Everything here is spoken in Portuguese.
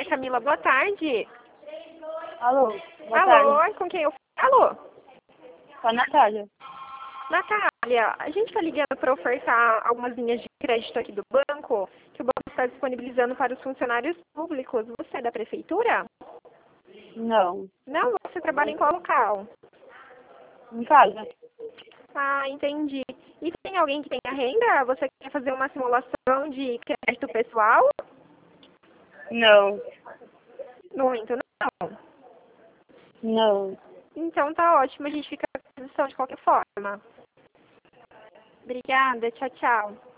Camila, boa tarde. Alô, boa Alô, tarde. com quem eu falo? Alô? Com a Natália. Natália, a gente está ligando para ofertar algumas linhas de crédito aqui do banco, que o banco está disponibilizando para os funcionários públicos. Você é da prefeitura? Não. Não, você trabalha em qual local? Em casa? Ah, entendi. E tem alguém que tenha renda? Você quer fazer uma simulação de crédito pessoal? Não. Muito, não. Não. Então tá ótimo, a gente fica à disposição de qualquer forma. Obrigada, tchau, tchau.